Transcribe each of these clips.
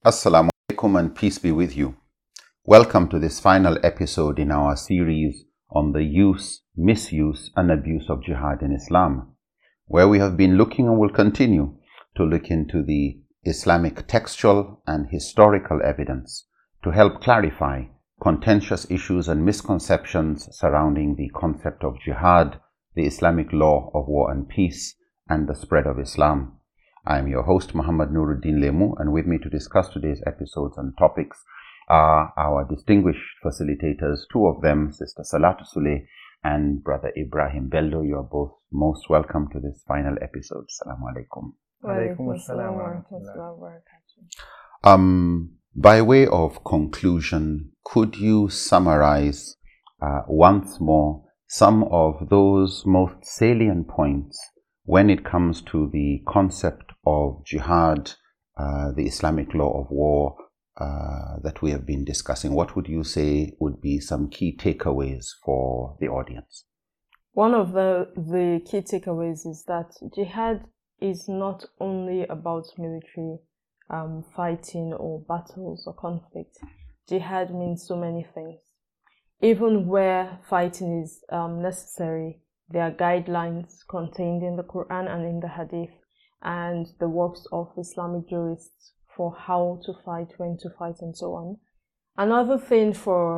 Assalamu alaikum and peace be with you. Welcome to this final episode in our series on the use, misuse and abuse of jihad in Islam, where we have been looking and will continue to look into the Islamic textual and historical evidence to help clarify contentious issues and misconceptions surrounding the concept of jihad, the Islamic law of war and peace, and the spread of Islam. I am your host, Muhammad Nuruddin Lemu, and with me to discuss today's episodes and topics are our distinguished facilitators, two of them, Sister Salatu Suleh and Brother Ibrahim Bello. You are both most welcome to this final episode. Assalamu alaikum. Walaikum assalam wa rahmatullahi wa barakatuh. By way of conclusion, could you summarize once more some of those most salient points when it comes to the concept of jihad, the Islamic law of war that we have been discussing? What would you say would be some key takeaways for the audience? One of the key takeaways is that jihad is not only about military fighting or battles or conflict. Jihad means so many things. Even where fighting is necessary, there are guidelines contained in the Quran and in the Hadith and the works of Islamic jurists for how to fight, when to fight, and so on. Another thing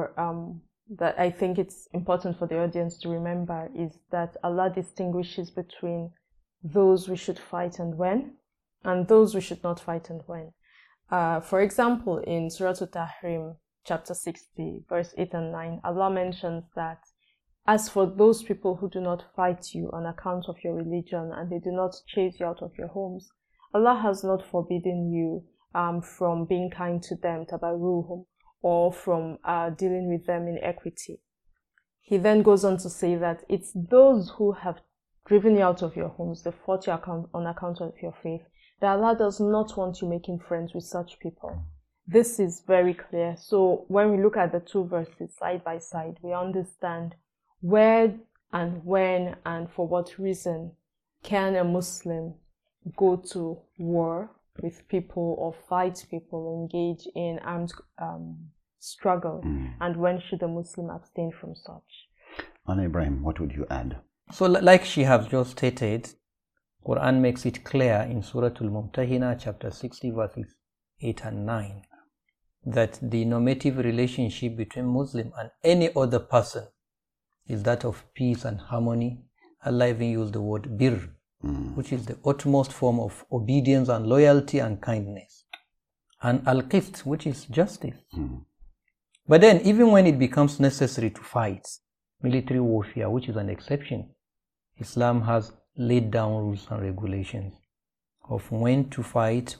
that I think it's important for the audience to remember is that Allah distinguishes between those we should fight and when, and those we should not fight and when. For example, in Surah Al-Tahrim, chapter 60, verse 8 and 9, Allah mentions that as for those people who do not fight you on account of your religion and they do not chase you out of your homes, Allah has not forbidden you from being kind to them, tabarruhum, or from dealing with them in equity. He then goes on to say that it's those who have driven you out of your homes, they fought you on account of your faith, that Allah does not want you making friends with such people. This is very clear. So when we look at the two verses side by side, we understand where and when and for what reason can a Muslim go to war with people or fight people, engage in armed struggle, and when should a Muslim abstain from such? And Ibrahim, what would you add? So like she has just stated, Quran makes it clear in Surah Al-Mumtahina chapter 60 verses 8 and 9 that the normative relationship between Muslim and any other person is that of peace and harmony. Allah even used the word birr, which is the utmost form of obedience and loyalty and kindness, and al-qist, which is justice. But then even when it becomes necessary to fight, military warfare, which is an exception, Islam has laid down rules and regulations of when to fight,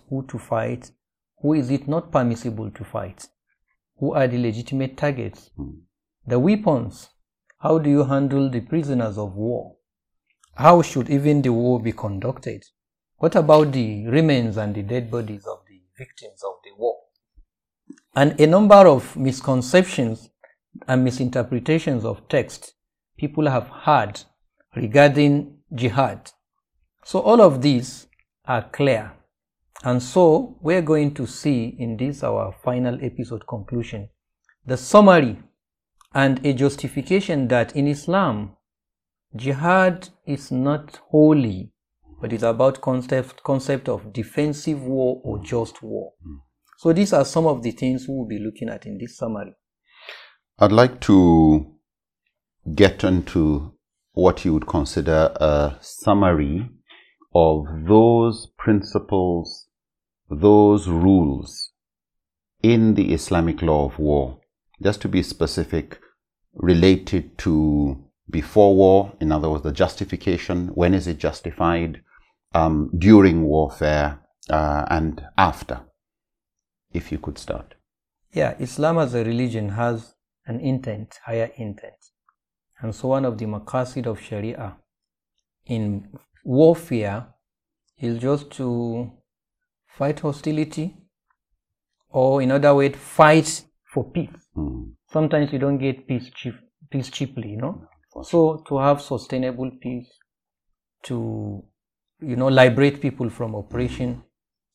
who is it not permissible to fight, who are the legitimate targets, the weapons, how do you handle the prisoners of war, how should even the war be conducted, what about the remains and the dead bodies of the victims of the war, and a number of misconceptions and misinterpretations of text people have had regarding jihad. So all of these are clear, and so we're going to see in this our final episode conclusion the summary and a justification that in Islam jihad is not holy, but it's about concept of defensive war or just war. So these are some of the things we will be looking at in this summary. I'd like to get into what you would consider a summary of those principles, those rules in the Islamic law of war, just to be specific, related to before war, in other words, the justification, when is it justified, during warfare, and after. If you could start. Yeah, Islam as a religion has an intent, higher intent. And so one of the maqasid of Sharia in warfare is just to fight hostility, or in other words, fight for peace. Sometimes you don't get peace cheaply, you know. So to have sustainable peace, to liberate people from oppression,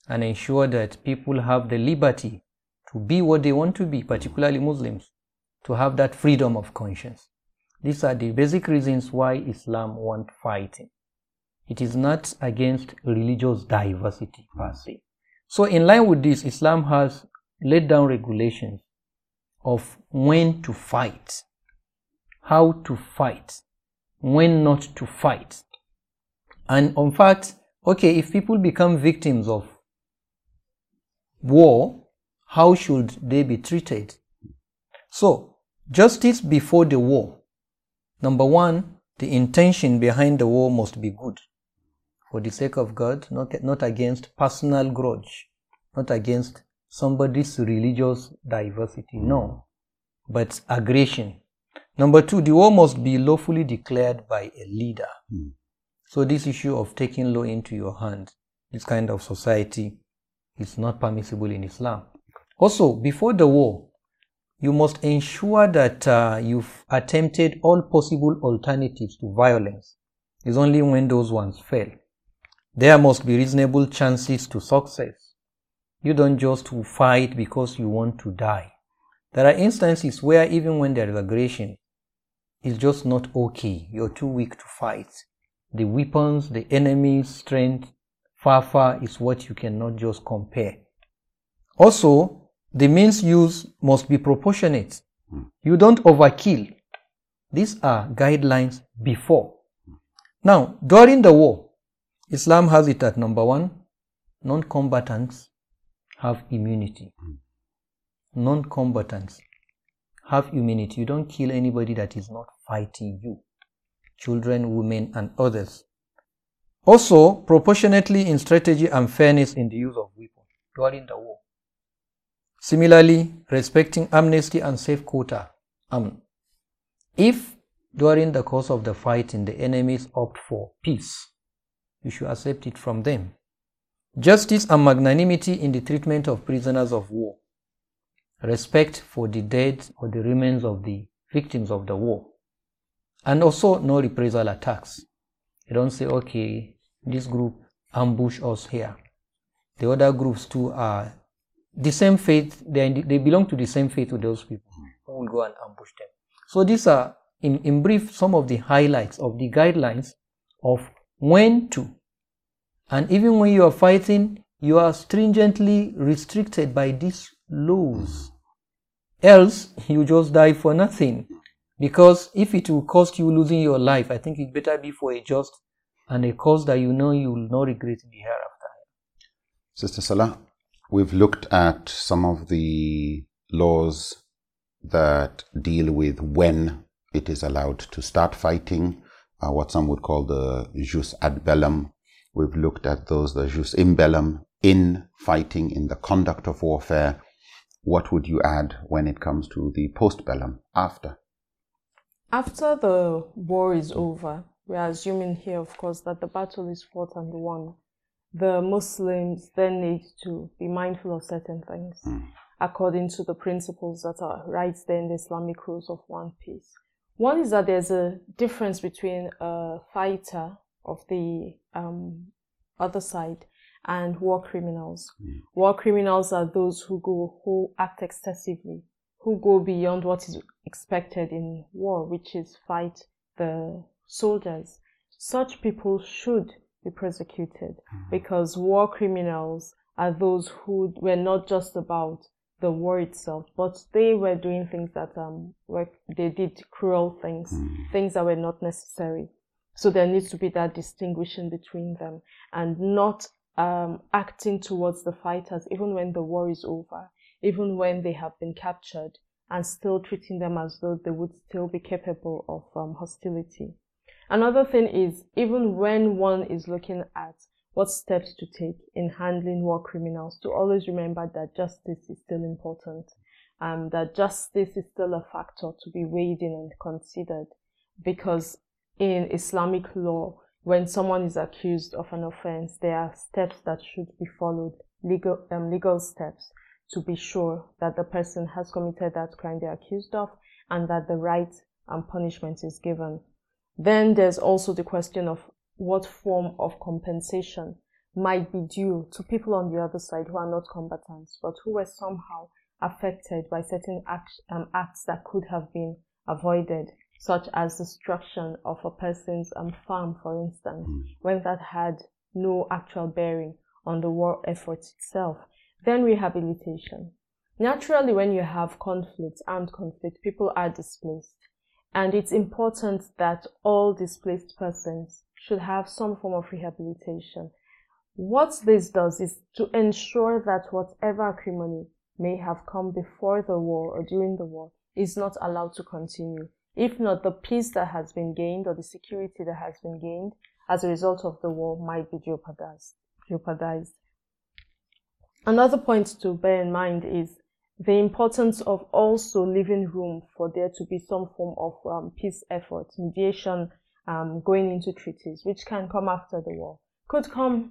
and ensure that people have the liberty to be what they want to be, particularly Muslims, to have that freedom of conscience. These are the basic reasons why Islam wants fighting. It is not against religious diversity per se. So in line with this, Islam has laid down regulations of when to fight, how to fight, when not to fight. And in fact, okay, if people become victims of war, how should they be treated? So, justice before the war. Number one, the intention behind the war must be good. For the sake of God, not against personal grudge, not against somebody's religious diversity, no, but aggression. Number two, the war must be lawfully declared by a leader. So this issue of taking law into your hand, this kind of society, is not permissible in Islam. Also, before the war, you must ensure that you've attempted all possible alternatives to violence. It's only when those ones fail. There must be reasonable chances to success. You don't just fight because you want to die. There are instances where even when there is aggression, it's just not okay. You're too weak to fight. The weapons, the enemy's strength, far is what you cannot just compare. Also, the means used must be proportionate. You don't overkill. These are guidelines before. Now, during the war, Islam has it at number one, non-combatants have immunity. Non-combatants have immunity. You don't kill anybody that is not fighting you. Children, women, and others. Also, proportionately in strategy and fairness in the use of weapons during the war. Similarly, respecting amnesty and safe quota. If during the course of the fighting the enemies opt for peace, you should accept it from them. Justice and magnanimity in the treatment of prisoners of war. Respect for the dead or the remains of the victims of the war. And also no reprisal attacks. You don't say, okay, this group ambush us here. The other groups too are the same faith, they belong to the same faith with those people who will go and ambush them. So these are, in brief, some of the highlights of the guidelines of when to. And even when you are fighting, you are stringently restricted by these laws. Else, you just die for nothing. Because if it will cost you losing your life, I think it better be for a just and a cause that you know you will not regret in the hereafter. Sister Salah, we've looked at some of the laws that deal with when it is allowed to start fighting, what some would call the jus ad bellum. We've looked at those, the jus in bellum, in fighting, in the conduct of warfare. What would you add when it comes to the post bellum, after? After the war is over, we are assuming here, of course, that the battle is fought and won. The Muslims then need to be mindful of certain things according to the principles that are right there in the Islamic rules of one peace. One is that there's a difference between a fighter of the other side and war criminals. War criminals are those who act excessively, who go beyond what is expected in war, which is fight the soldiers. Such people should be prosecuted because war criminals are those who were not just about the war itself, but they were doing things that they did cruel things, things that were not necessary. So there needs to be that distinguishing between them and not acting towards the fighters even when the war is over, even when they have been captured, and still treating them as though they would still be capable of hostility. Another thing is, even when one is looking at what steps to take in handling war criminals, to always remember that justice is still important, that justice is still a factor to be weighed in and considered, because in Islamic law, when someone is accused of an offense, there are steps that should be followed, legal steps, to be sure that the person has committed that crime they're accused of and that the right punishment is given. Then there's also the question of what form of compensation might be due to people on the other side who are not combatants, but who were somehow affected by certain acts that could have been avoided, such as destruction of a person's farm, for instance, when that had no actual bearing on the war effort itself. Then rehabilitation. Naturally, when you have conflict, armed conflict, people are displaced. And it's important that all displaced persons should have some form of rehabilitation. What this does is to ensure that whatever acrimony may have come before the war or during the war is not allowed to continue. If not, the peace that has been gained or the security that has been gained as a result of the war might be jeopardized. Another point to bear in mind is the importance of also leaving room for there to be some form of peace effort, mediation, going into treaties, which can come after the war, could come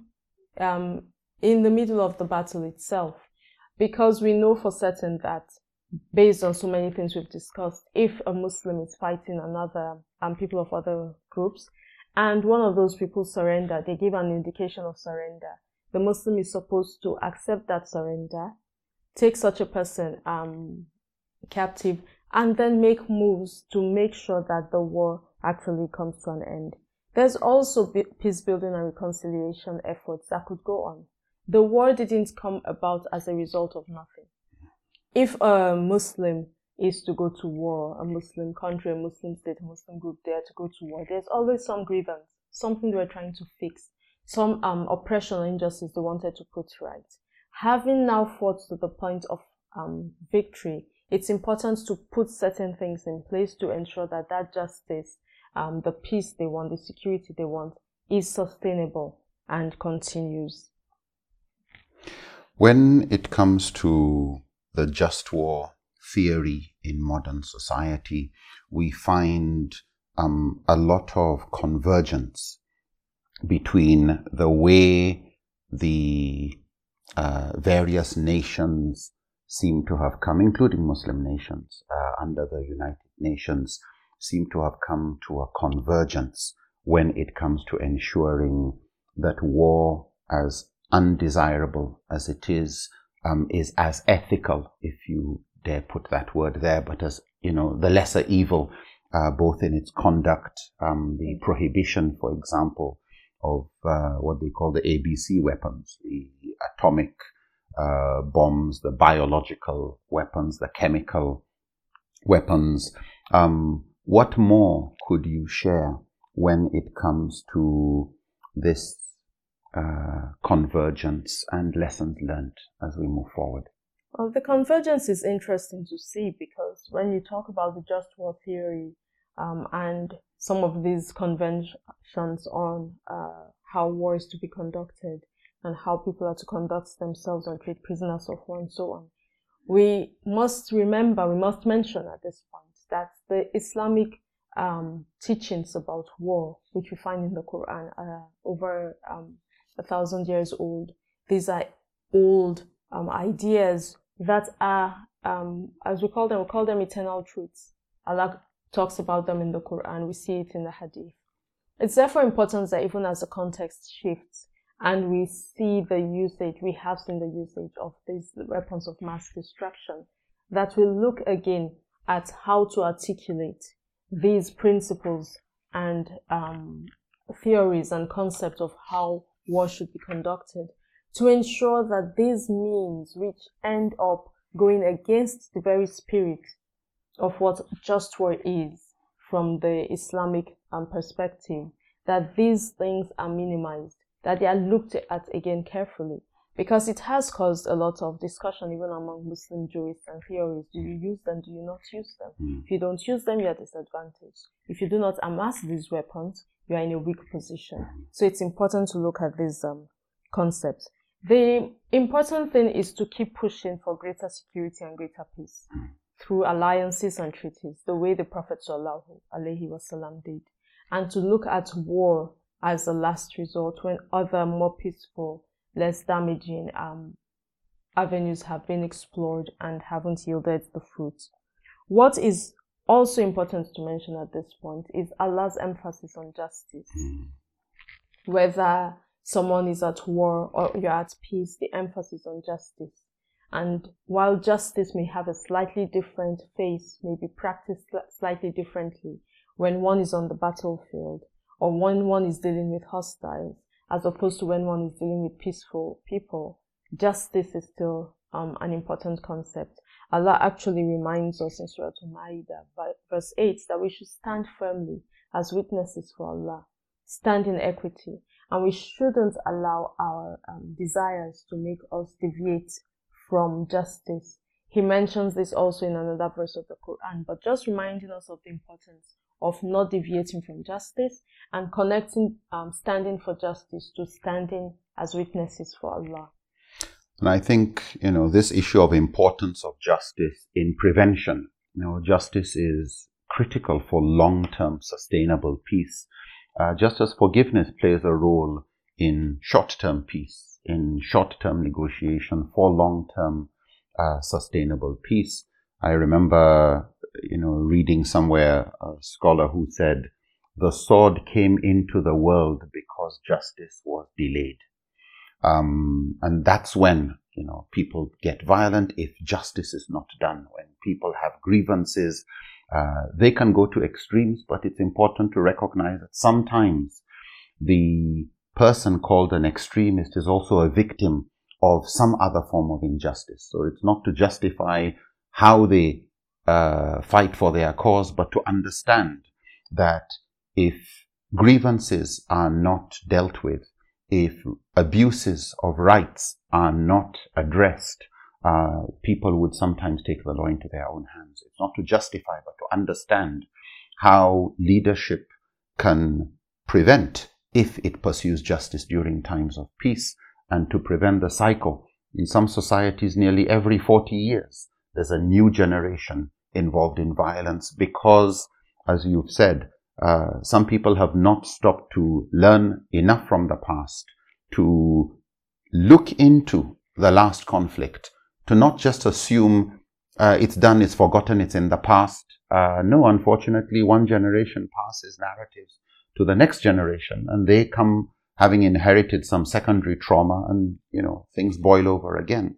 in the middle of the battle itself, because we know for certain that, based on so many things we've discussed, if a Muslim is fighting another people of other groups, and one of those people surrender, they give an indication of surrender, the Muslim is supposed to accept that surrender, take such a person captive, and then make moves to make sure that the war actually comes to an end. There's also peace building and reconciliation efforts that could go on. The war didn't come about as a result of nothing. If a Muslim is to go to war, a Muslim country, a Muslim state, a Muslim group there to go to war, there's always some grievance, something they're trying to fix, some oppression or injustice they wanted to put right. Having now fought to the point of victory, it's important to put certain things in place to ensure that that justice, the peace they want, the security they want, is sustainable and continues. When it comes to the just war theory in modern society, we find a lot of convergence between the way the various nations seem to have come, including Muslim nations under the United Nations, seem to have come to a convergence when it comes to ensuring that war, as undesirable as it is as ethical, if you dare put that word there, but as, the lesser evil, both in its conduct, the prohibition, for example, of what they call the ABC weapons, the atomic bombs, the biological weapons, the chemical weapons. What more could you share when it comes to this convergence and lessons learned as we move forward? Well, the convergence is interesting to see, because when you talk about the just war theory and some of these conventions on how war is to be conducted and how people are to conduct themselves and treat prisoners of war and so on, we must mention at this point that the Islamic teachings about war, which we find in the Quran, are over 1,000 years old. These are old ideas that are, as we call them eternal truths. Allah talks about them in the Quran. We see it in the Hadith. It's therefore important that even as the context shifts and we see we have seen the usage of these weapons of mass destruction, that we look again at how to articulate these principles and theories and concepts of how war should be conducted, to ensure that these means, which end up going against the very spirit of what just war is from the Islamic perspective, that these things are minimized, that they are looked at again carefully, because it has caused a lot of discussion even among Muslim jurists and theorists. Do you use them? Do you not use them? If you don't use them, you are disadvantaged. If you do not amass these weapons, you are in a weak position. So it's important to look at these concepts. The important thing is to keep pushing for greater security and greater peace through alliances and treaties, the way the Prophet ﷺ did, and to look at war as a last resort when other more peaceful, less damaging avenues have been explored and haven't yielded the fruit. What is also important to mention at this point is Allah's emphasis on justice. Whether someone is at war or you're at peace, the emphasis on justice. And while justice may have a slightly different face, may be practiced slightly differently when one is on the battlefield or when one is dealing with hostiles, as opposed to when one is dealing with peaceful people, justice is still an important concept. Allah actually reminds us in Surah Al-Ma'idah, verse 8, that we should stand firmly as witnesses for Allah, stand in equity, and we shouldn't allow our desires to make us deviate from justice. He mentions this also in another verse of the Quran, but just reminding us of the importance of not deviating from justice and connecting standing for justice to standing as witnesses for Allah. And I think, this issue of importance of justice in prevention, justice is critical for long-term sustainable peace. Just as forgiveness plays a role in short-term peace, in short-term negotiation for long-term sustainable peace. I remember, reading somewhere a scholar who said, the sword came into the world because justice was delayed. And that's when, people get violent if justice is not done. When people have grievances, they can go to extremes, but it's important to recognize that sometimes the person called an extremist is also a victim of some other form of injustice. So it's not to justify how they fight for their cause, but to understand that if grievances are not dealt with, if abuses of rights are not addressed, people would sometimes take the law into their own hands. It's not to justify, but to understand how leadership can prevent if it pursues justice during times of peace, and to prevent the cycle. In some societies, nearly every 40 years, there's a new generation involved in violence because, as you've said, some people have not stopped to learn enough from the past to look into the last conflict, to not just assume it's done, it's forgotten, it's in the past. No, unfortunately, one generation passes narratives to the next generation, and they come having inherited some secondary trauma, and, things boil over again.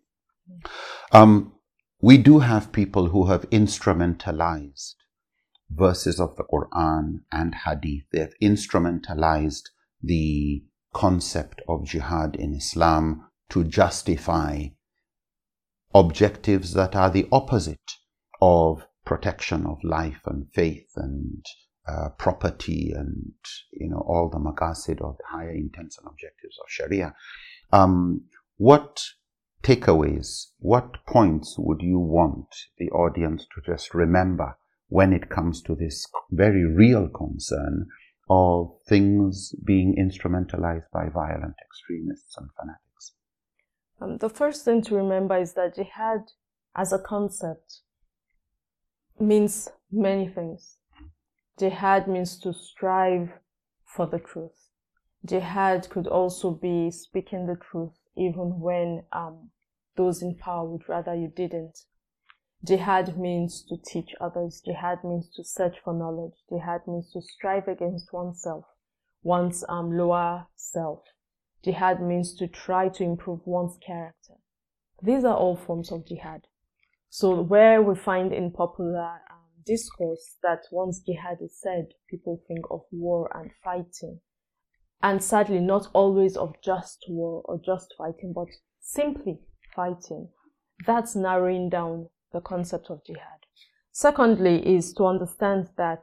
We do have people who have instrumentalized verses of the Quran and Hadith. They have instrumentalized the concept of jihad in Islam to justify objectives that are the opposite of protection of life and faith and property and, all the maqasid or the higher intents and objectives of Sharia. What takeaways, what points would you want the audience to just remember when it comes to this very real concern of things being instrumentalized by violent extremists and fanatics? The first thing to remember is that jihad as a concept means many things. Jihad means to strive for the truth. Jihad could also be speaking the truth even when those in power would rather you didn't. Jihad means to teach others. Jihad means to search for knowledge. Jihad means to strive against oneself, one's lower self. Jihad means to try to improve one's character. These are all forms of jihad. So where we find in popular discourse that once jihad is said, people think of war and fighting. And sadly, not always of just war or just fighting, but simply fighting. That's narrowing down the concept of jihad. Secondly is to understand that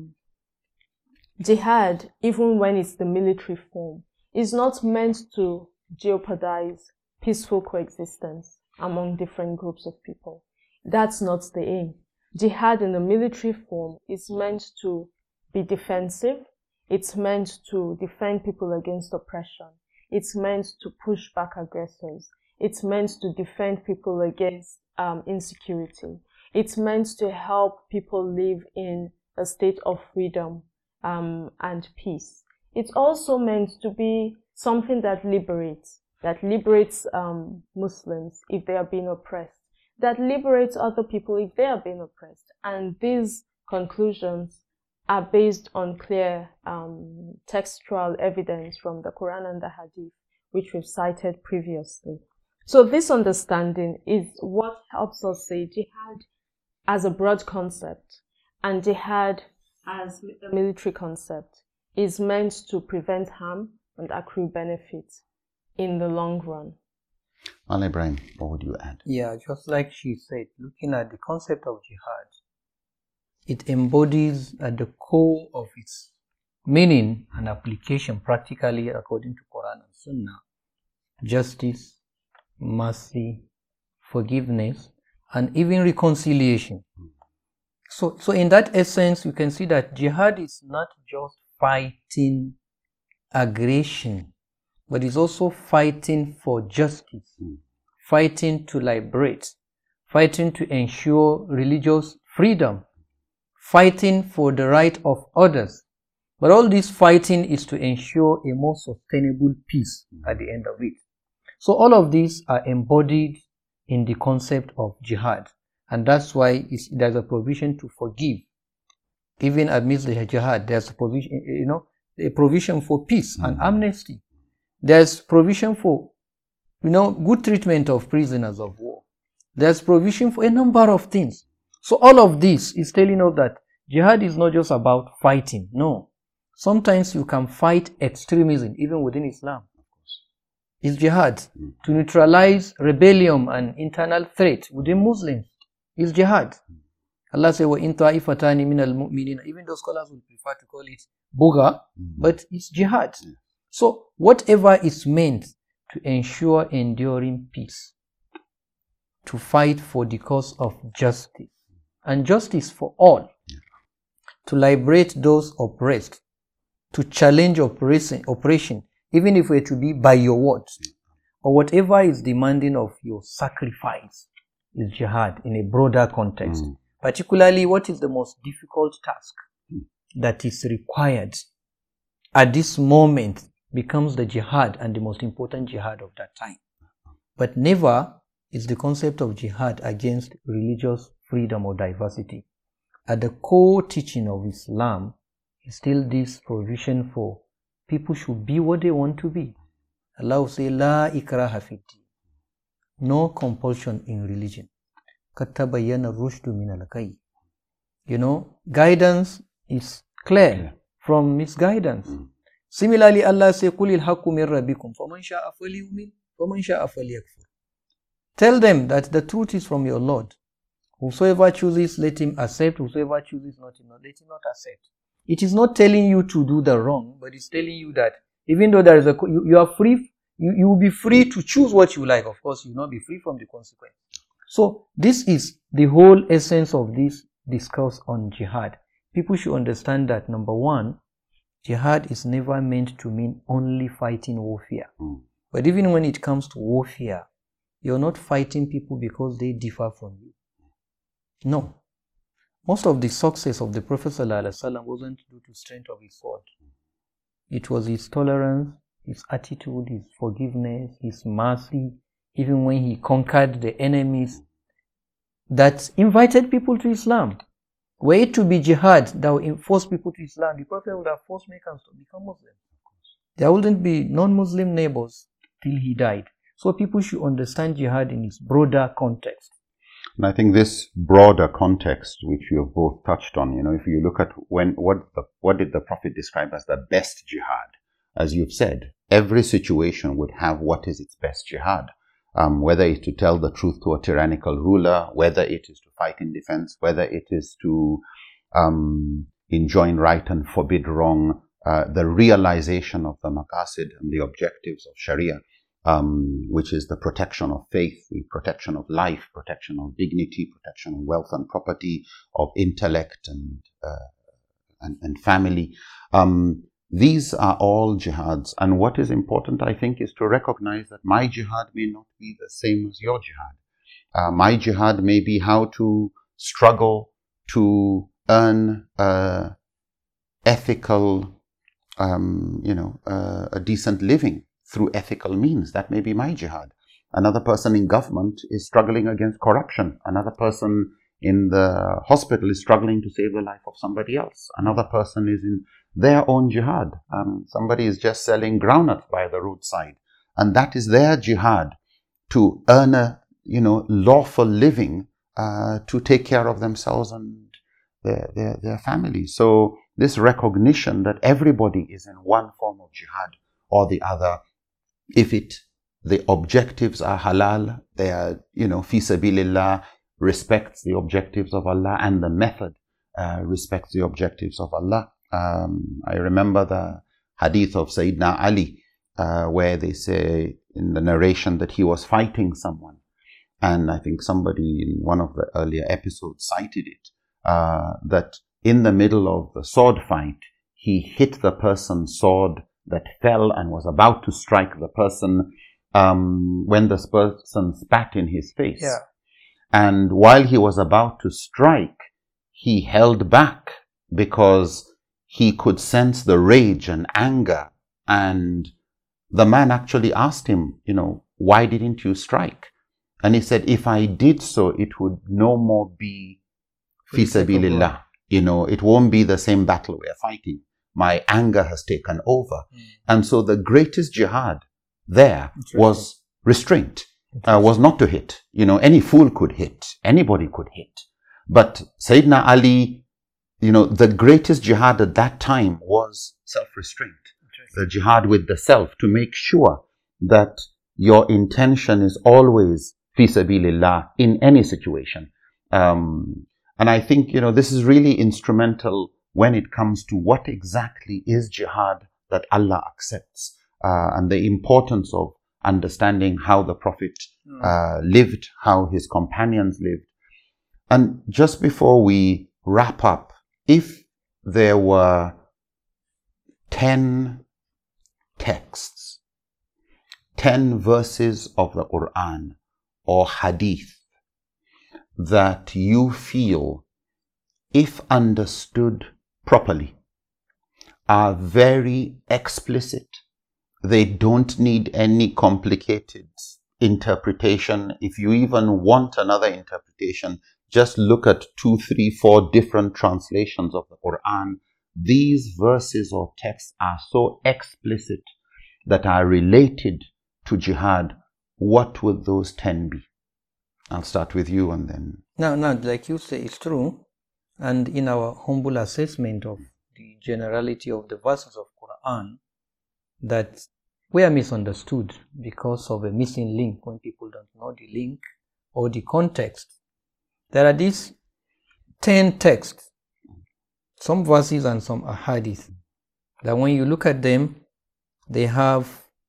jihad, even when it's the military form, is not meant to jeopardize peaceful coexistence among different groups of people. That's not the aim. Jihad in the military form is meant to be defensive. It's meant to defend people against oppression. It's meant to push back aggressors. It's meant to defend people against insecurity. It's meant to help people live in a state of freedom and peace. It's also meant to be something that liberates Muslims if they are being oppressed, that liberates other people if they are being oppressed. And these conclusions are based on clear textual evidence from the Quran and the Hadith, which we've cited previously. So this understanding is what helps us say jihad as a broad concept and jihad as a military concept is meant to prevent harm and accrue benefits in the long run. Al Ibrahim, what would you add? Yeah, just like she said, looking at the concept of jihad, it embodies at the core of its meaning and application practically according to Quran and Sunnah, justice, mercy, forgiveness, and even reconciliation. So in that essence, you can see that jihad is not just fighting aggression, but it's also fighting for justice, fighting to liberate, fighting to ensure religious freedom, fighting for the right of others. But all this fighting is to ensure a more sustainable peace at the end of it. So all of these are embodied in the concept of jihad. And that's why there's a provision to forgive. Even amidst the jihad, there's a provision for peace and amnesty. There's provision for, good treatment of prisoners of war. There's provision for a number of things. So all of this is telling us that jihad is not just about fighting. No. Sometimes you can fight extremism, even within Islam. It's jihad. To neutralize rebellion and internal threat within Muslims is jihad. Allah says, وَإِن طَائِفَتَانِ مِنَ الْمُؤْمِنِينَ. Even those scholars would prefer to call it buga, but it's jihad. So whatever is meant to ensure enduring peace, to fight for the cause of justice, and justice for all, to liberate those oppressed, to challenge oppression, even if it to be by your words, or whatever is demanding of your sacrifice, is jihad in a broader context. Particularly, what is the most difficult task that is required at this moment becomes the jihad and the most important jihad of that time. But never is the concept of jihad against religious freedom or diversity. At the core teaching of Islam is still this provision for people should be what they want to be. Allah will say, La ikraha fi din. No compulsion in religion. Katabayyana rushdu min al-ghayy. Guidance is clear from misguidance. Similarly, Allah says, Qulil haqqu min rabbikum, faman sha'a falyu'min, faman sha'a falyakfur. Tell them that the truth is from your Lord. Whosoever chooses, let him accept. Whosoever chooses not, let him not accept. It is not telling you to do the wrong, but it's telling you that even though there is you are free, you will be free to choose what you like. Of course, you will not be free from the consequence. So this is the whole essence of this discourse on jihad. People should understand that, number one, jihad is never meant to mean only fighting warfare. But even when it comes to warfare, you're not fighting people because they differ from you. No. Most of the success of the Prophet ﷺ wasn't due to strength of his sword. It was his tolerance, his attitude, his forgiveness, his mercy, even when he conquered the enemies, that invited people to Islam. Were it to be jihad that would force people to Islam, the Prophet would have forced Meccans to become Muslims. There wouldn't be non-Muslim neighbors till he died. So people should understand jihad in its broader context. And I think this broader context, which you have both touched on, if you look at what did the Prophet describe as the best jihad? As you've said, every situation would have what is its best jihad. Whether it's to tell the truth to a tyrannical ruler, whether it is to fight in defense, whether it is to enjoin right and forbid wrong, the realization of the maqasid and the objectives of Sharia, which is the protection of faith, the protection of life, protection of dignity, protection of wealth and property, of intellect and family. These are all jihads. And what is important, I think, is to recognize that my jihad may not be the same as your jihad. My jihad may be how to struggle to earn ethical, a decent living through ethical means. That may be my jihad. Another person in government is struggling against corruption. Another person in the hospital is struggling to save the life of somebody else. Another person is in their own jihad. Somebody is just selling groundnuts by the roadside, and that is their jihad to earn a lawful living to take care of themselves and their families. So this recognition that everybody is in one form of jihad or the other, if the objectives are halal, they are fi sabilillah, respects the objectives of Allah, and the method respects the objectives of Allah. I remember the hadith of Sayyidina Ali, where they say in the narration that he was fighting someone, and I think somebody in one of the earlier episodes cited it, that in the middle of the sword fight, he hit the person's sword that fell and was about to strike the person when the person spat in his face. Yeah. And while he was about to strike, he held back because he could sense the rage and anger. And the man actually asked him, why didn't you strike? And he said, if I did so, it would no more be fi sabilillah. It won't be the same battle we're fighting. My anger has taken over. And so the greatest jihad there was restraint, was not to hit. Any fool could hit. Anybody could hit. But Sayyidina Ali, the greatest jihad at that time was self-restraint. The jihad with the self, to make sure that your intention is always fi sabilillah in any situation. And I think, this is really instrumental when it comes to what exactly is jihad that Allah accepts, and the importance of understanding how the Prophet lived, how his companions lived. And just before we wrap up, if there were 10 texts, 10 verses of the Quran or hadith that you feel, if understood properly, are very explicit, they don't need any complicated interpretation. If you even want another interpretation, just look at 2, 3, 4 different translations of the Quran. These verses or texts are so explicit that are related to jihad. What would those 10 be? I'll start with you and then... No, like you say, it's true. And in our humble assessment of the generality of the verses of Quran, that we are misunderstood because of a missing link when people don't know the link or the context. There are these 10 texts, some verses and some ahadith, that when you look at them, they have,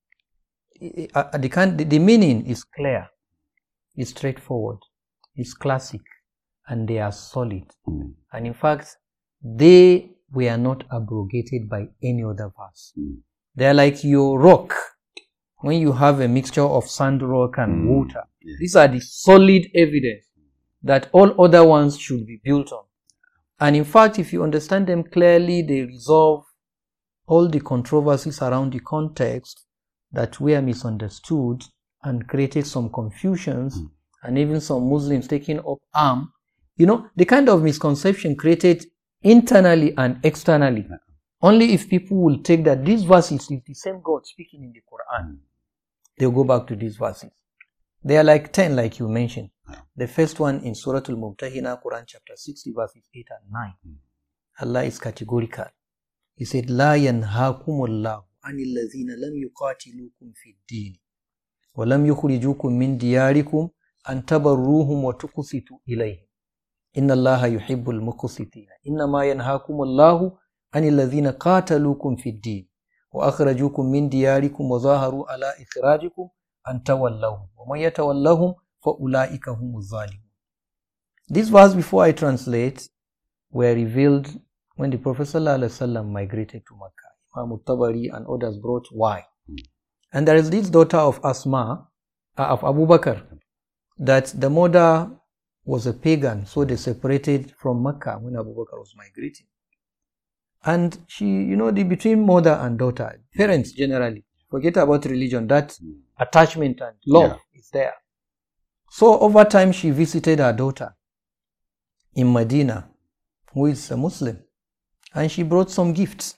the meaning is clear, it's straightforward, it's classic, and they are solid. And in fact, they were not abrogated by any other verse. They are like your rock. When you have a mixture of sand, rock, and water, these are the solid evidence that all other ones should be built on. And in fact, if you understand them clearly, they resolve all the controversies around the context that were misunderstood and created some confusions, and even some Muslims taking up arms. The kind of misconception created internally and externally. Only if people will take that these verses is the same God speaking in the Quran, they'll go back to these verses. They are like 10, like you mentioned. The first one in Surah Al-Mumtahina, Quran chapter 60, verses 8 and 9. Allah is categorical. He said, لا ينهاكم الله عن الذين لم يقاتلوكم في الدين ولم يخرجوكم من دياركم أن تبروهم وتقسطوا إليهم إن الله يحب المقسطين إنما ينهاكم الله عن الذين قاتلوكم في الدين وأخرجوكم من دياركم وظاهروا على إخراجكم أن تولوهم ومن يتولهم فأولئك هم الظالمون. This verse, before I translate, were revealed when the Prophet ﷺ migrated to Makkah. Imam al-Tabari and others brought why. And there is this daughter of Asma, of Abu Bakr, that the mother was a pagan, so they separated from Makkah when Abu Bakr was migrating. And she, between mother and daughter, parents generally, forget about religion, that attachment and love is there. So over time, she visited her daughter. in Medina who is a Muslim, and she brought some gifts.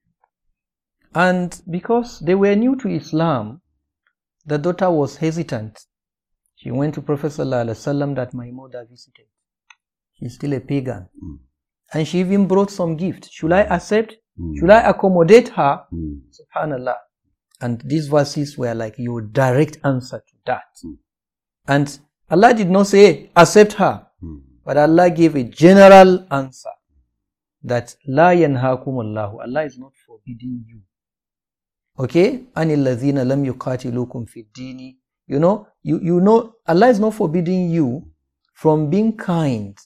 And because they were new to Islam, the daughter was hesitant. She went to Prophet ﷺ that my mother visited. She's still a pagan. And she even brought some gifts. Should I accept? Should I accommodate her? Subhanallah. And these verses were like your direct answer to that. And Allah did not say, accept her. But Allah gave a general answer. That La yanhaakum Allahu. Allah is not forbidding you. Okay? Anil ladhina lam yuqatilukum fid dini. You know, Allah is not forbidding you from being kind,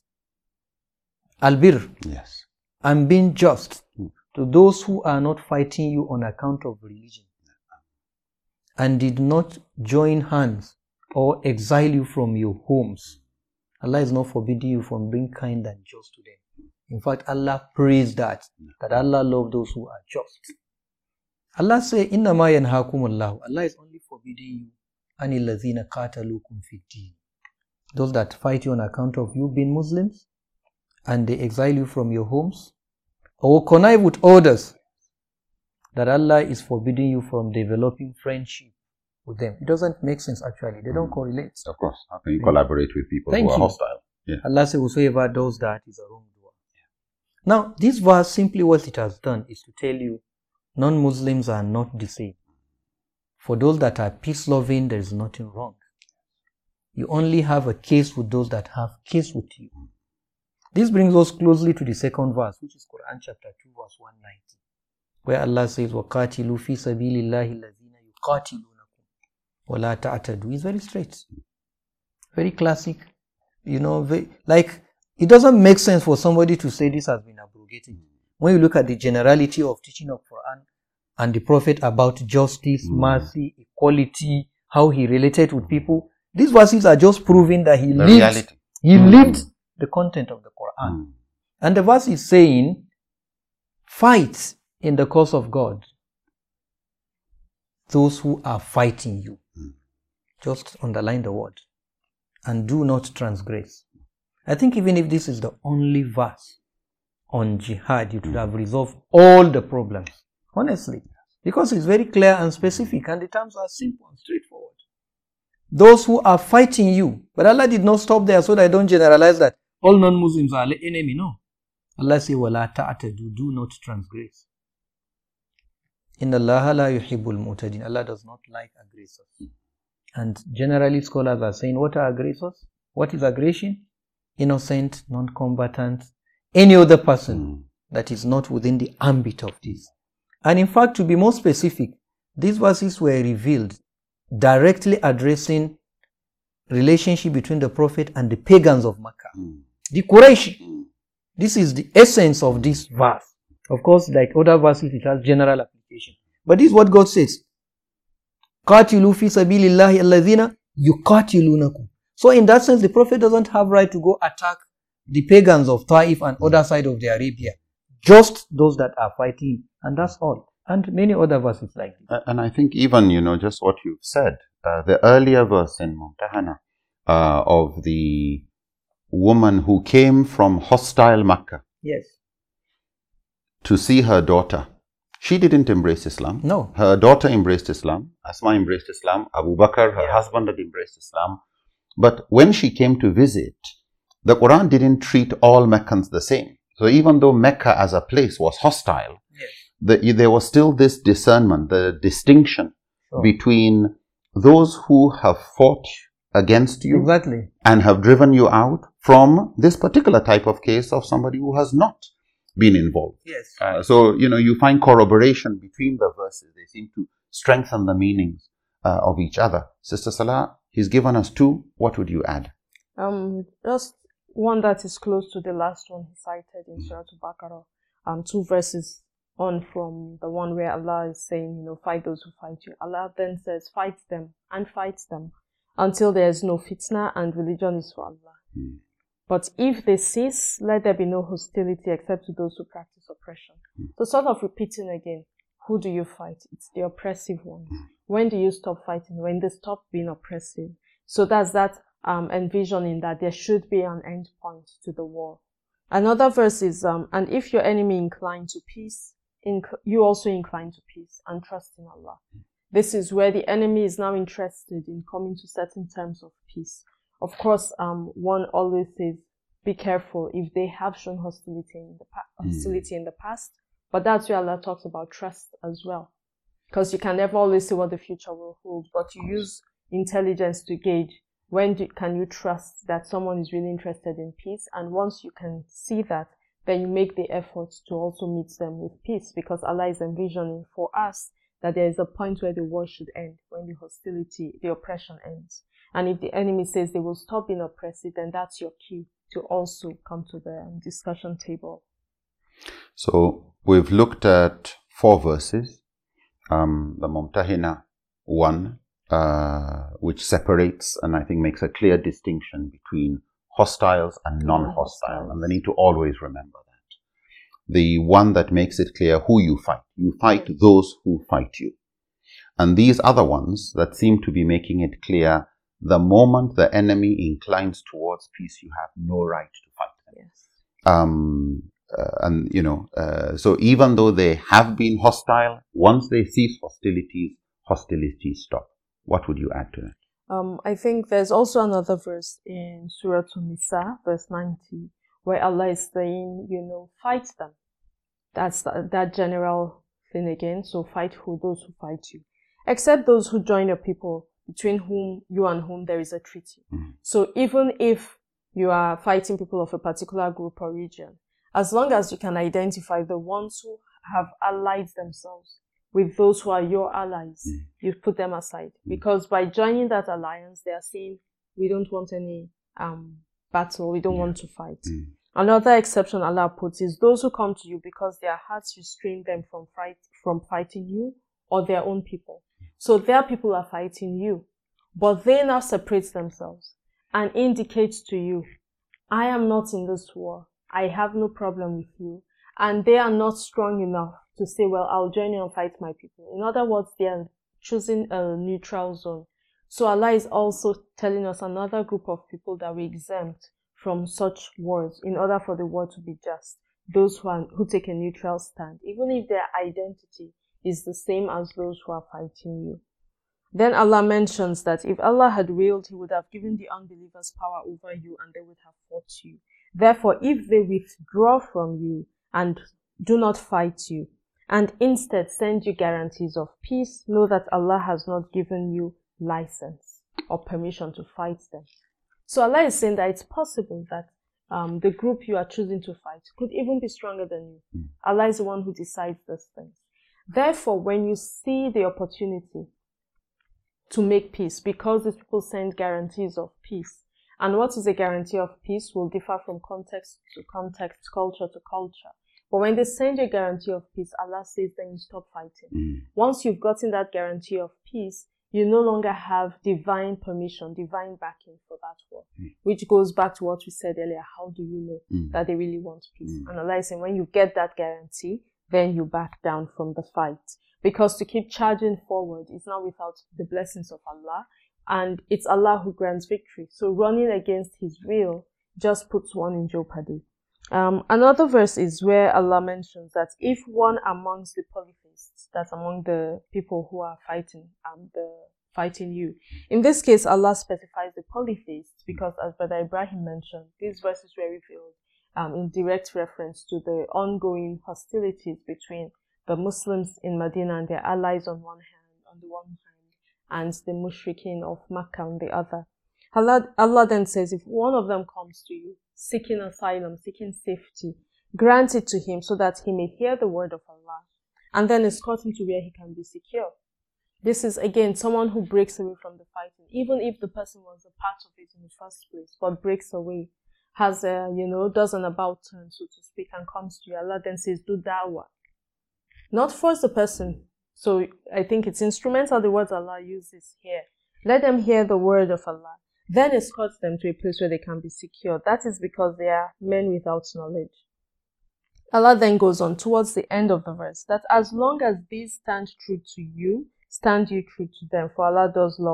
albir, Yes. and being just to those who are not fighting you on account of religion and did not join hands or exile you from your homes. Allah is not forbidding you from being kind and just to them. In fact, Allah praised that Allah loves those who are just. Allah says, Inna ma yanhaakumullahu. Allah is only forbidding you anil ladhina qatalukum fid din. Those that fight you on account of you being Muslims and they exile you from your homes or connive with others, that Allah is forbidding you from developing friendship with them. It doesn't make sense actually. They don't correlate. Of course. How can you collaborate with people who are hostile? Yeah. Allah says, whosoever does that is a wrongdoer. Now, this verse, simply what it has done is to tell you non-Muslims are not the same. For those that are peace-loving, there is nothing wrong. You only have a case with those that have case with you. This brings us closely to the second verse, which is Quran chapter 2, verse 190, where Allah says, وَقَاتِلُوا فِي سَبِيلِ اللَّهِ الَّذِينَ يُقَاتِلُونَكُمْ وَلَا تَعْتَدُوا. It's very straight. Very classic. You know, like, it doesn't make sense for somebody to say this has been abrogated. When you look at the generality of teaching of Quran and the Prophet about justice, mercy, equality, how he related with people, these verses are just proving that he lived the content of the Quran. And the verse is saying, fight in the cause of God those who are fighting you. Just underline the word. And do not transgress. I think even if this is the only verse on jihad, it would have resolved all the problems. Honestly. Because it's very clear and specific and the terms are simple and straightforward. Those who are fighting you. But Allah did not stop there so that I don't generalize that all non-Muslims are enemy. No. Allah says, وَلَا تَعْتَدُوا. Do not transgress. إِنَّ اللَّهَ لَا يُحِبُّ الْمُعْتَدِينَ. Allah does not like aggressors. And generally scholars are saying, what are aggressors? What is aggression? Innocent, non-combatant, any other person that is not within the ambit of this. And in fact, to be more specific, these verses were revealed directly addressing relationship between the Prophet and the pagans of Makkah. The Quraysh. This is the essence of this verse. Of course, like other verses, it has general application. But this is what God says. قَاتِلُوا فِي سَبِيلِ اللَّهِ الَّذِينَ يُقَاتِلُونَكُمْ. So in that sense, the Prophet doesn't have right to go attack the pagans of Taif and other side of the Arabia. Just those that are fighting. And that's all. And many other verses like this. And I think even, just what you've said, the earlier verse in Mumtahana of the woman who came from hostile Makkah. Yes. To see her daughter. She didn't embrace Islam. No. Her daughter embraced Islam. Asma embraced Islam. Abu Bakr, her husband, had embraced Islam. But when she came to visit, the Quran didn't treat all Meccans the same. So even though Mecca as a place was hostile, there was still this discernment, the distinction between those who have fought against you and have driven you out from this particular type of case of somebody who has not been involved. Yes. So, you find corroboration between the verses. They seem to strengthen the meanings of each other. Sister Salah, he's given us two. What would you add? Just one that is close to the last one he cited in Surah Al-Baqarah. 2 verses on from the one where Allah is saying, fight those who fight you. Allah then says, fight them and fight them until there is no fitna and religion is for Allah. But if they cease, let there be no hostility except to those who practice oppression. So sort of repeating again, who do you fight? It's the oppressive ones. When do you stop fighting? When they stop being oppressive. So that's that envisioning that there should be an end point to the war. Another verse is, and if your enemy incline to peace, you also incline to peace and trust in Allah. This is where the enemy is now interested in coming to certain terms of peace. Of course, one always says, be careful if they have shown hostility in the past, but that's where Allah talks about trust as well. Because you can never always see what the future will hold, but you use intelligence to gauge can you trust that someone is really interested in peace, and once you can see that, then you make the effort to also meet them with peace, because Allah is envisioning for us that there is a point where the war should end, when the oppression ends. And if the enemy says they will stop being oppressive, then that's your cue to also come to the discussion table. So we've looked at 4 verses. The Mumtahina 1, which separates and I think makes a clear distinction between hostiles and non-hostile. And they need to always remember that. The one that makes it clear who you fight. You fight those who fight you. And these other ones that seem to be making it clear, the moment the enemy inclines towards peace, you have no right to fight them. Yes. So even though they have been hostile, once they cease hostilities stop. What would you add to that? I think there's also another verse in Surah An-Nisa, verse 90, where Allah is saying, fight them. That's that general thing again. So fight those who fight you. Except those who join your people, between whom there is a treaty. Mm-hmm. So even if you are fighting people of a particular group or region, as long as you can identify the ones who have allied themselves with those who are your allies, you put them aside. Because by joining that alliance, they are saying, we don't want any battle, we don't want to fight. Another exception Allah puts is those who come to you because their hearts restrain them from fighting you or their own people. So their people are fighting you, but they now separate themselves and indicate to you, I am not in this war. I have no problem with you. And they are not strong enough to say, well, I'll join you and fight my people. In other words, they are choosing a neutral zone. So Allah is also telling us another group of people that we exempt from such wars in order for the war to be just. Those who take a neutral stand, even if their identity is the same as those who are fighting you. Then Allah mentions that if Allah had willed, He would have given the unbelievers power over you and they would have fought you. Therefore, if they withdraw from you and do not fight you, and instead send you guarantees of peace, know that Allah has not given you license or permission to fight them. So Allah is saying that it's possible that the group you are choosing to fight could even be stronger than you. Allah is the one who decides these things. Therefore, when you see the opportunity to make peace, because these people send guarantees of peace, and what is a guarantee of peace will differ from context to context, culture to culture. But when they send you a guarantee of peace, Allah says then you stop fighting. Once you've gotten that guarantee of peace, you no longer have divine permission, divine backing for that war. Which goes back to what we said earlier. How do you know that they really want peace? And Allah is saying when you get that guarantee, then you back down from the fight. Because to keep charging forward is not without the blessings of Allah. And it's Allah who grants victory. So running against His will just puts one in jeopardy. Another verse is where Allah mentions that if one amongst the polytheists, that's among the people who are fighting you. In this case, Allah specifies the polytheists because, as Brother Ibrahim mentioned, these verses were revealed in direct reference to the ongoing hostilities between the Muslims in Medina and their allies on the one hand, and the mushrikeen of Makkah on the other. Allah then says, if one of them comes to you, seeking asylum, seeking safety, grant it to him so that he may hear the word of Allah, and then escort him to where he can be secure. This is, again, someone who breaks away from the fighting, even if the person was a part of it in the first place, but breaks away, has does an about turn, so to speak, and comes to you. Allah then says, do da'wah. Not force the person. So I think it's instrumental, the words Allah uses here. Let them hear the word of Allah. Then escort them to a place where they can be secure. That is because they are men without knowledge. Allah then goes on towards the end of the verse that as long as these stand true to you, stand you true to them, for Allah does love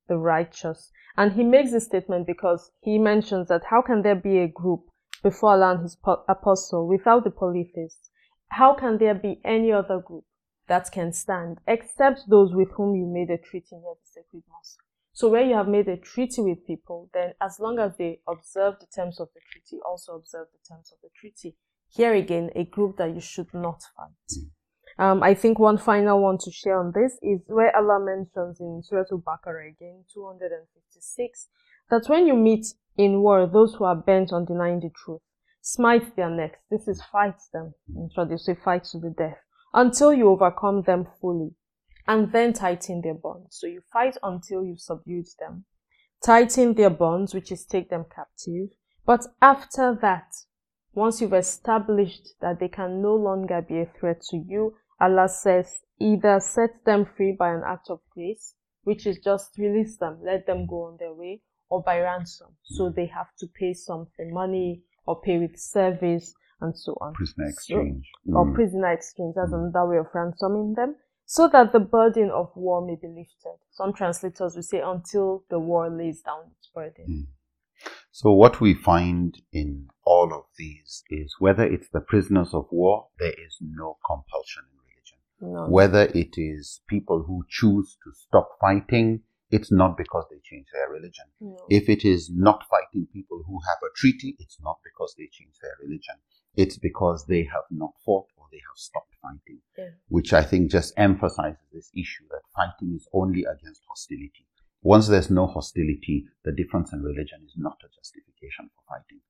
the righteous. And he makes this statement because he mentions that how can there be a group before Allah and his apostle without the polytheists? How can there be any other group that can stand except those with whom you made a treaty near the sacred mosque? So where you have made a treaty with people, then as long as they observe the terms of the treaty, also observe the terms of the treaty. Here again, a group that you should not fight. I think one final one to share on this is where Allah mentions in Surah Al-Baqarah again, 256, that when you meet in war those who are bent on denying the truth, smite their necks. This is fight them. In short, they say fight to the death until you overcome them fully, and then tighten their bonds. So you fight until you've subdued them, tighten their bonds, which is take them captive. But after that, once you've established that they can no longer be a threat to you, Allah says, either set them free by an act of grace, which is just release them, let them go on their way, or by ransom. So they have to pay something, money, or pay with service, and so on. Prisoner exchange. Or prisoner exchange, as another way of ransoming them, so that the burden of war may be lifted. Some translators will say until the war lays down its burden. So what we find in all of these is whether it's the prisoners of war, there is no compulsion in religion. No. Whether it is people who choose to stop fighting, it's not because they change their religion. No. If it is not fighting people who have a treaty, it's not because they change their religion. It's because they have not fought or they have stopped fighting. Yeah. Which I think just emphasizes this issue that fighting is only against hostility. Once there's no hostility, the difference in religion is not a justification for fighting.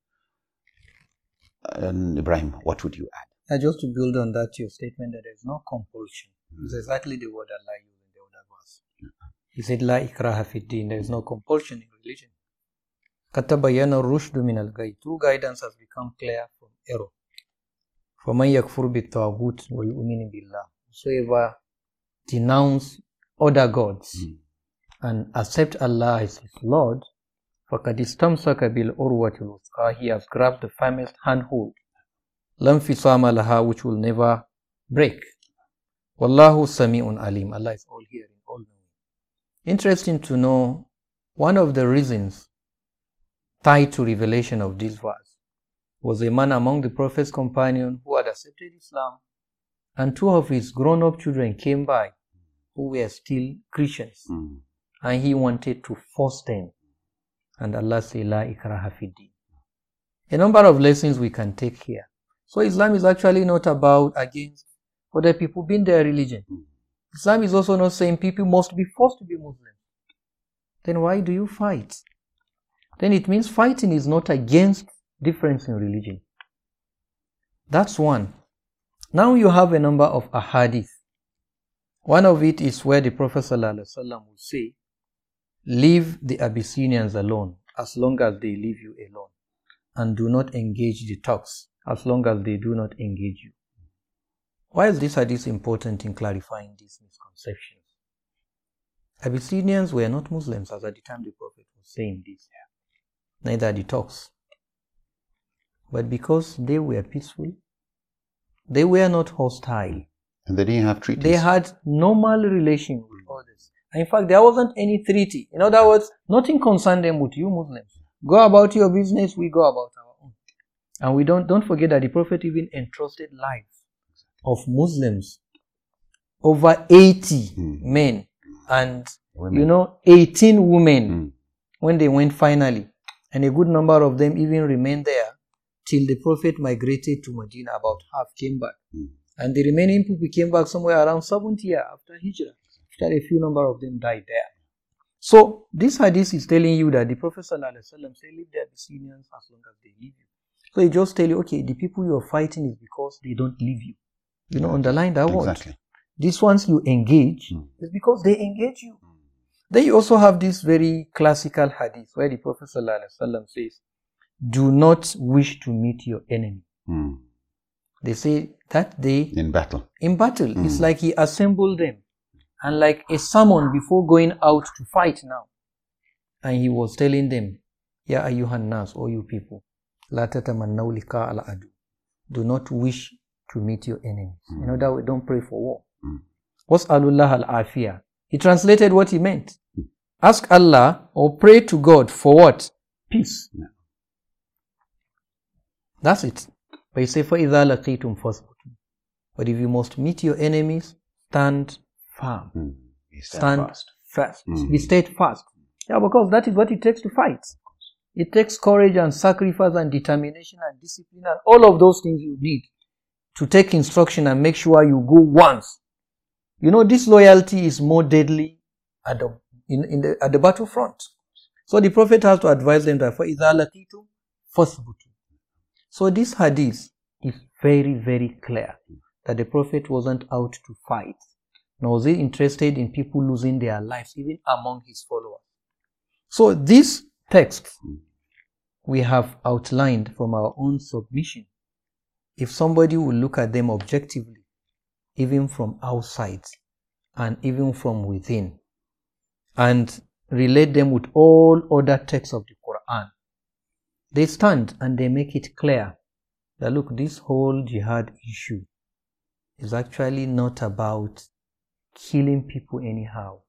Ibrahim, what would you add? Just to build on that, your statement that there's no compulsion. It's exactly the word Allah used in the other verse. He said, La ikraha fi din. There is no compulsion in religion. Katabayana rushdu min al-gay. True guidance has become clear from error. فَمَنْ يَكْفُرْ بِالطَّاغُوتِ وَيُؤْمِنِ بِاللَّهِ. Whosoever denounce other gods and accept Allah as his Lord, فَقَدْ اسْتَمْسَكَ بِالْعُرْوَةِ الْوُثْقَى. He has grabbed the firmest handhold, لَمْ فِصَامَ لَهَا, which will never break. وَاللَّهُ سَمِيعٌ عَلِيمٌ. Allah is all hearing, all knowing. Interesting to know, one of the reasons tied to revelation of this verse was a man among the Prophet's companions who had accepted Islam, and two of his grown-up children came by who were still Christians, and he wanted to force them. And Allah said, La ikraha fi din. A number of lessons we can take here. So Islam is actually not about against other people being their religion. Islam is also not saying people must be forced to be Muslim. Then why do you fight? Then it means fighting is not against difference in religion. That's one. Now you have a number of ahadith. One of it is where the Prophet ﷺ will say, leave the Abyssinians alone as long as they leave you alone, and do not engage the Turks as long as they do not engage you. Why is this hadith important in clarifying these misconceptions? Abyssinians were not Muslims as at the time the Prophet was saying this. Neither the Turks. But because they were peaceful, they were not hostile. And they didn't have treaties. They had normal relation with others. And in fact, there wasn't any treaty. In other words, nothing concerned them with you Muslims. Go about your business, we go about our own. And we don't forget that the Prophet even entrusted lives of Muslims, over 80 men and women. 18 women when they went finally. And a good number of them even remained there till the Prophet migrated to Medina. About half came back. And the remaining people came back somewhere around 70 years after Hijrah. After a few number of them died there. So this hadith is telling you that the Prophet ﷺ said, leave the Abyssinians as long as they leave you. So he just tell you, okay, the people you are fighting is because they don't leave you. Underline that word. Exactly. These ones you engage is because they engage you. Then you also have this very classical hadith where the Prophet ﷺ says, do not wish to meet your enemy. They say that day in battle. It's like he assembled them and like a sermon before going out to fight now. And he was telling them, Ya ayyuhan nas, O you people, la tatamannaw liqa al-adu. Do not wish to meet your enemies. In other words, don't pray for war. Was'alullah al-afiyah. He translated what he meant. Ask Allah or pray to God for what? Peace. Yeah. That's it. But you say, فَإِذَا لَقِيتُمْ فَاثْبُتُوا. But if you must meet your enemies, stand firm. Be Stand steadfast. fast. Be steadfast. Yeah, because that is what it takes to fight. It takes courage and sacrifice and determination and discipline and all of those things you need to take instruction and make sure you go once. You know, this loyalty is more deadly at the battlefront. So the Prophet has to advise them that فَإِذَا لَقِيتُمْ فَاثْبُتُوا. So this hadith is very, very clear that the Prophet wasn't out to fight, nor was he interested in people losing their lives, even among his followers. So this text we have outlined from our own submission. If somebody will look at them objectively, even from outside and even from within, and relate them with all other texts of the Quran, they stand and they make it clear that look, this whole jihad issue is actually not about killing people anyhow.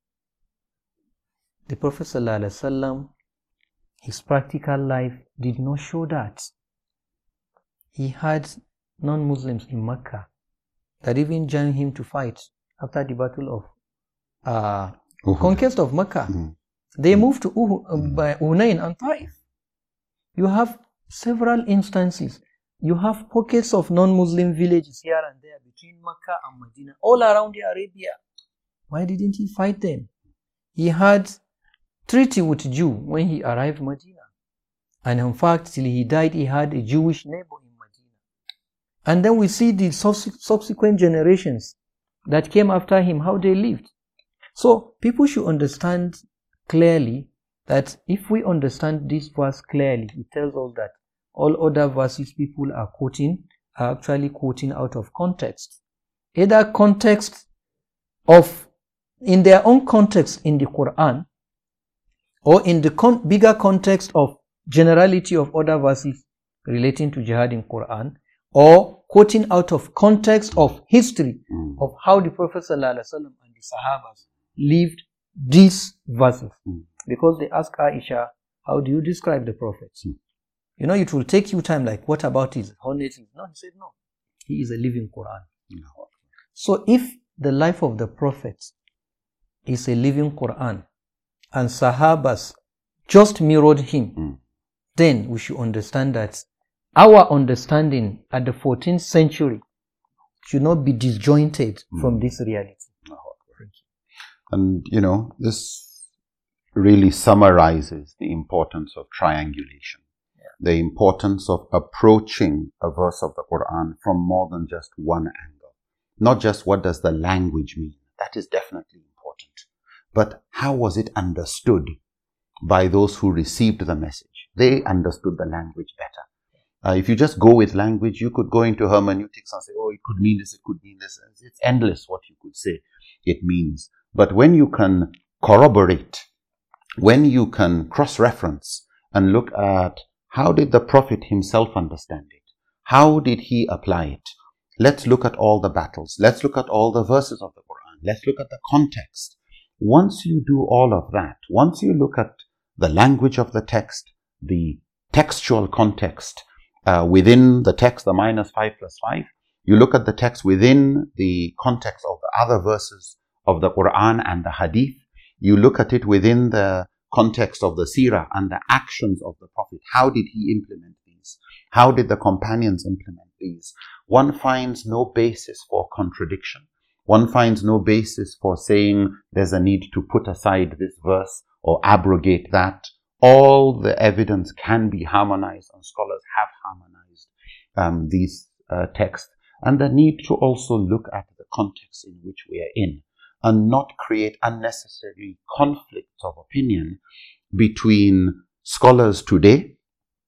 The Prophet ﷺ, his practical life did not show that. He had non-Muslims in Mecca that even joined him to fight after the battle of conquest of Mecca. They moved to Hunayn and Taif. You have several instances. You have pockets of non-Muslim villages here and there between Mecca and Medina, all around Arabia. Why didn't he fight them? He had treaty with Jew when he arrived in Medina. And in fact, till he died, he had a Jewish neighbor in Medina. And then we see the subsequent generations that came after him, how they lived. So people should understand clearly that if we understand this verse clearly, it tells us that all other verses people are quoting are actually quoting out of context. Either context of, in their own context in the Quran, or in the bigger context of generality of other verses relating to jihad in Quran, or quoting out of context of history of how the Prophet ﷺ and the Sahabas lived these verses. Because they asked Aisha, how do you describe the Prophet? You know, it will take you time, like, what about his honesty? No, he said no. He is a living Quran. So if the life of the Prophet is a living Quran, and Sahabas just mirrored him, then we should understand that our understanding at the 14th century should not be disjointed from this reality. And, you know, this really summarizes the importance of triangulation, the importance of approaching a verse of the Quran from more than just one angle. Not just what does the language mean, that is definitely important, but how was it understood by those who received the message? They understood the language better. If you just go with language, you could go into hermeneutics and say, oh, it could mean this, it could mean this. It's endless what you could say it means. But when you can corroborate, when you can cross-reference and look at how did the Prophet himself understand it? How did he apply it? Let's look at all the battles. Let's look at all the verses of the Quran. Let's look at the context. Once you do all of that, once you look at the language of the text, the textual context within the text, the -5 + 5, you look at the text within the context of the other verses of the Quran and the Hadith, you look at it within the context of the Seerah and the actions of the Prophet. How did he implement these? How did the companions implement these? One finds no basis for contradiction. One finds no basis for saying there's a need to put aside this verse or abrogate that. All the evidence can be harmonized, and scholars have harmonized these texts. And the need to also look at the context in which we are in and not create unnecessary conflicts of opinion between scholars today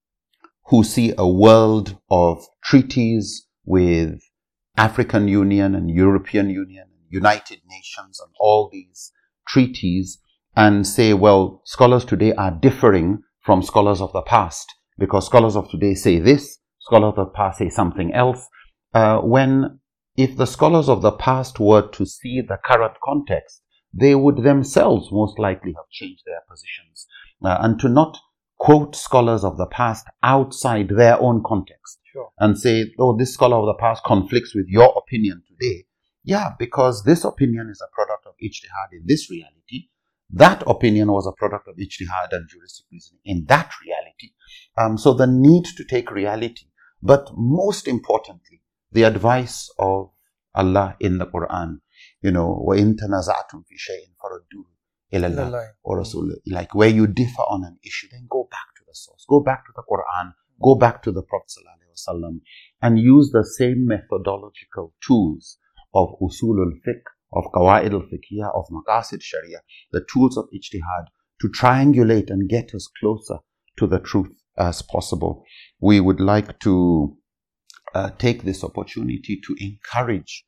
who see a world of treaties with African Union and European Union, United Nations and all these treaties, and say, well, scholars today are differing from scholars of the past because scholars of today say this, scholars of the past say something else, when if the scholars of the past were to see the current context, they would themselves most likely have changed their positions. And to not quote scholars of the past outside their own context. Sure. And say, oh, this scholar of the past conflicts with your opinion today. Yeah, because this opinion is a product of ijtihad in this reality. That opinion was a product of ijtihad and juristic reasoning in that reality. So the need to take reality, but most importantly, the advice of Allah in the Quran, وَإِن تَنَازَعْتُمْ فِي شَيْءٍ فَرُدُّوهُ إِلَى اللَّهِ وَرَسُولِهِ. Like where you differ on an issue, then go back to the source, go back to the Quran, go back to the Prophet ﷺ, and use the same methodological tools of usulul fiqh, of qawaid al-fiqhiyah, of maqasid sharia, the tools of ijtihad, to triangulate and get us closer to the truth as possible. We would like to take this opportunity to encourage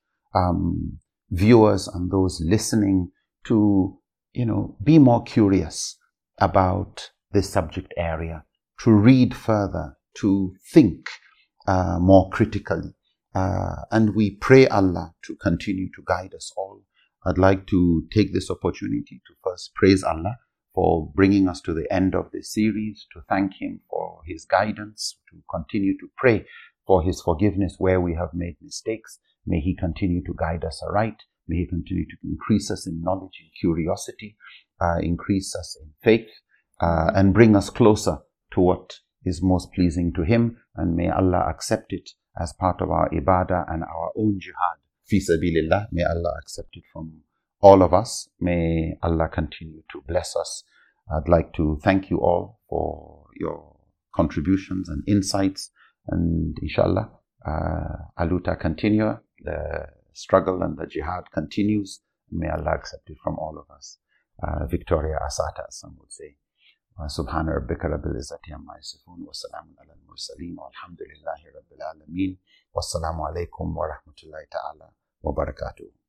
viewers and those listening to, be more curious about this subject area, to read further, to think more critically. And we pray Allah to continue to guide us all. I'd like to take this opportunity to first praise Allah for bringing us to the end of this series, to thank Him for His guidance, to continue to pray for His forgiveness where we have made mistakes. May He continue to guide us aright. May He continue to increase us in knowledge and curiosity, increase us in faith, and bring us closer to what is most pleasing to Him. And may Allah accept it as part of our ibadah and our own jihad. Fi sabilillah, may Allah accept it from all of us. May Allah continue to bless us. I'd like to thank you all for your contributions and insights. And inshallah, aluta continua, the struggle and the jihad continues. May Allah accept it from all of us. Victoria Asata, as some would say. سبحان ربك رب العزة عما يصفون وسلام على المرسلين والحمد لله رب العالمين والسلام عليكم ورحمة الله تعالى وبركاته.